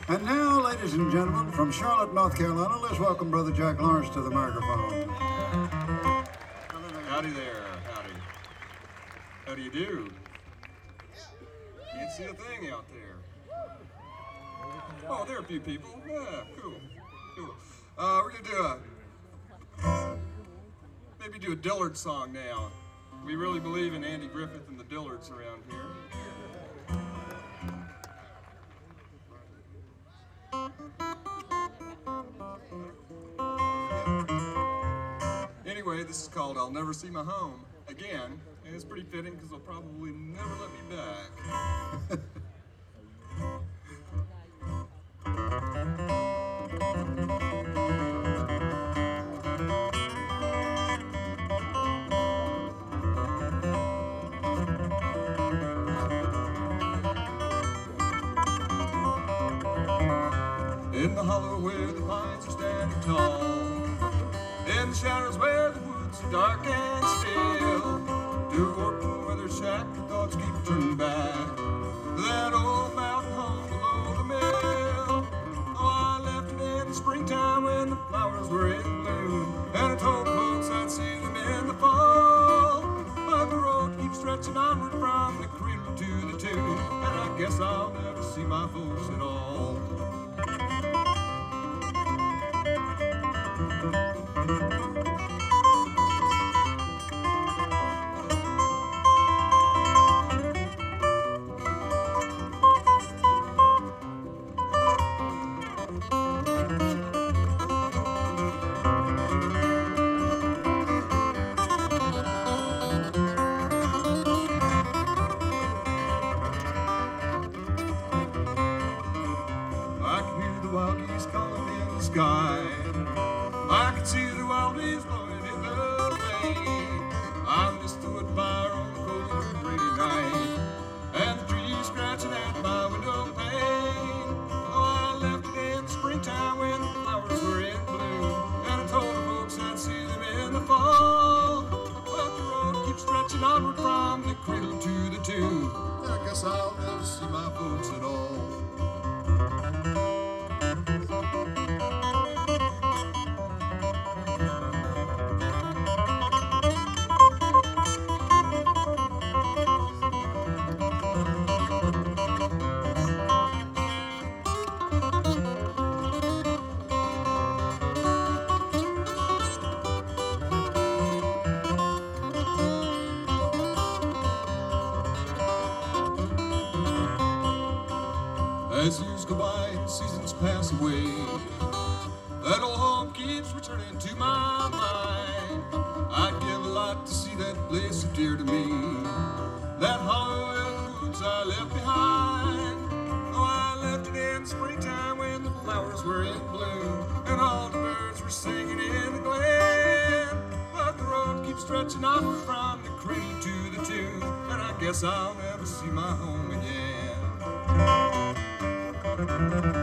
And now, ladies and gentlemen, from Charlotte, North Carolina, let's welcome Brother Jack Lawrence to the microphone. Howdy there, howdy. How do you do? Can't see a thing out there. Oh, there are a few people. Yeah, cool. We're gonna maybe do a Dillard song now. We really believe in Andy Griffith and the Dillards around here. Anyway, this is called I'll Never See My Home Again, and it's pretty fitting because they'll probably never let me back. In the hollow where the pines are standing tall, in the shadows where the woods are dark and still, to a warping weather shack, the thoughts keep turning back to that old mountain home below the mill. Oh, I left it in the springtime when the flowers were in bloom, and I told folks I'd see them in the fall. But the road keeps stretching onward from the cradle to the tomb, and I guess I'll never see my folks at all. Sky. I can see the wild breeze blowing in the rain. I miss the wood fire on the cold and rainy night, and the trees scratching at my window pane. Oh, I left it in the springtime when the flowers were in bloom, and I told the folks I'd see them in the fall. But the road keeps stretching onward from the cradle to the tomb, and I guess I'll never see my folks at all. As years go by and seasons pass away, that old home keeps returning to my mind. I'd give a lot to see that place so dear to me, that hollow in the woods I left behind. Oh, I left it in the springtime when the flowers were in bloom, and all the birds were singing in the glen. But the road keeps stretching onward from the cradle to the tomb, and I guess I'll never see my home again.